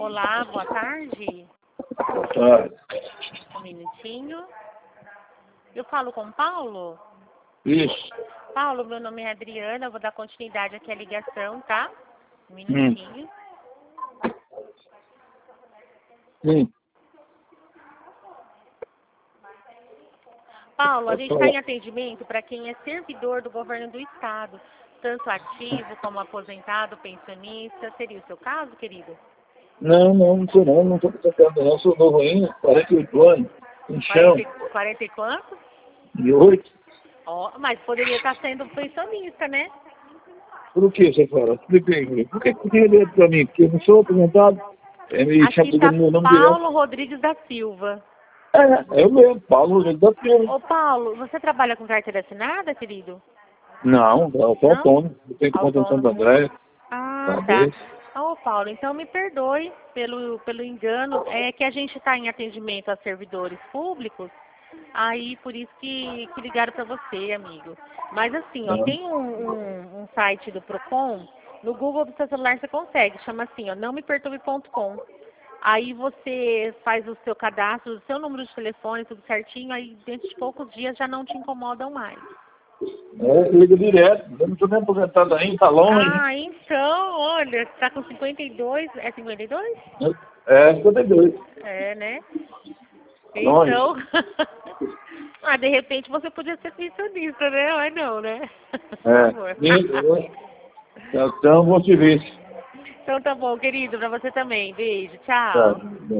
Olá, boa tarde. Um minutinho. Eu falo com o Paulo? Isso. Paulo, meu nome é Adriana, eu vou dar continuidade aqui à ligação, tá? Um minutinho. Sim. Paulo, a gente está em atendimento para quem é servidor do governo do estado, tanto ativo como aposentado, pensionista. Seria o seu caso, querido? Não sou não estou aposentado não, sou novo ainda, 48 anos, em chão, 40 e quanto? e 8. Ó, mas poderia estar sendo pensionista, né? Por que você fala? Explica aí, por que você queria para mim? Porque eu não sou aposentado, me chama Aqui está pelo meu nome direto. Paulo Rodrigues da Silva. É eu mesmo, Paulo Rodrigues da Silva. Ô, Paulo, você trabalha com carteira assinada, querido? Não, eu sou Não? autônomo, eu tenho conta em Santo Autônomo. André, Ah, tá. talvez. Ô, Paulo, então me perdoe pelo engano. É que a gente está em atendimento a servidores públicos, aí por isso que ligaram para você, amigo. Mas assim, ó, tem um site do Procon, no Google do seu celular você consegue, chama assim, ó, nãomeperturbe.com. Aí você faz o seu cadastro, o seu número de telefone, tudo certinho, aí dentro de poucos dias já não te incomodam mais. Liga direto, eu não estou nem aposentado ainda, tá longe. Ah, então, olha, você tá com 52, é 52? É, 52. É, né? Longe. Então, de repente você podia ser pensionista, né? Mas não, né? Por favor. Então, vou te ver. Então tá bom, querido, pra você também. Beijo, tchau. Tá.